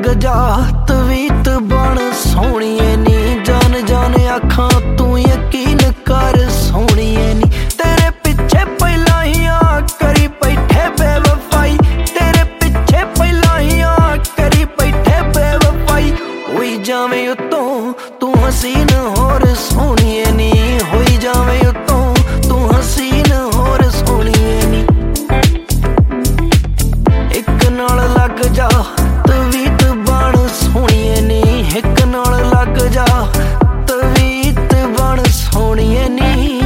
लग जा तवीत बन सोहणीए नी जान जान आखां तू यकीन कर सोहणीए नी तेरे पिछे पहला ही आ करी बैठे बेवफाई तेरे पिछे पहला ही आ करी बैठे बेवफाई होई जावे उत्तों तू हसीन होर सोहणीए नी होई जावे उत्तों तू हसीन होर सोहणीए नी एक नाल लग जा तवीत बन सोहणीए नी एक नाल लग जा तवीत बन सोहणीए नी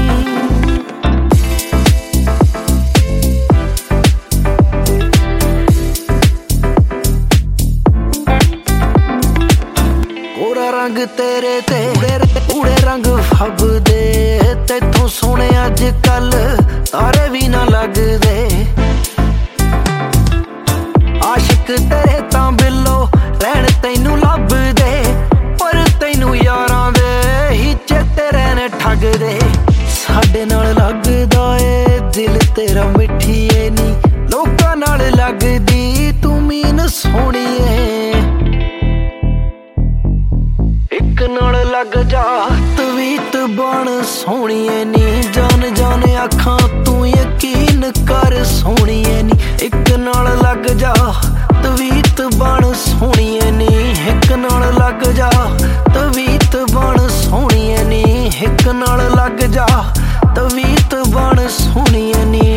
गोरा रंग तेरे ते उड़े रंग फबदे तैथों सोहणे अज कल तारे भी ना लगदे आशिक तेरे तां बिल्लो रहन तैनू लभदे पर तैनू यारां दे ही चेते रहन ठगदे साडे नाल लगदा ए दिल तेरा मिठीए नी लोकां नाल लगदी तू मीन सोहणीए एक नाल लग जा तवीत बन सोहणीए नी जान जान आखां तू यकीन कर सोहणीए नी एक नाल लग जा तवीत बन सोहणीए नी एक नाल लग जा तवीत बन सोहणीए नी एक नाल लग जा तवीत बन सोहणीए नी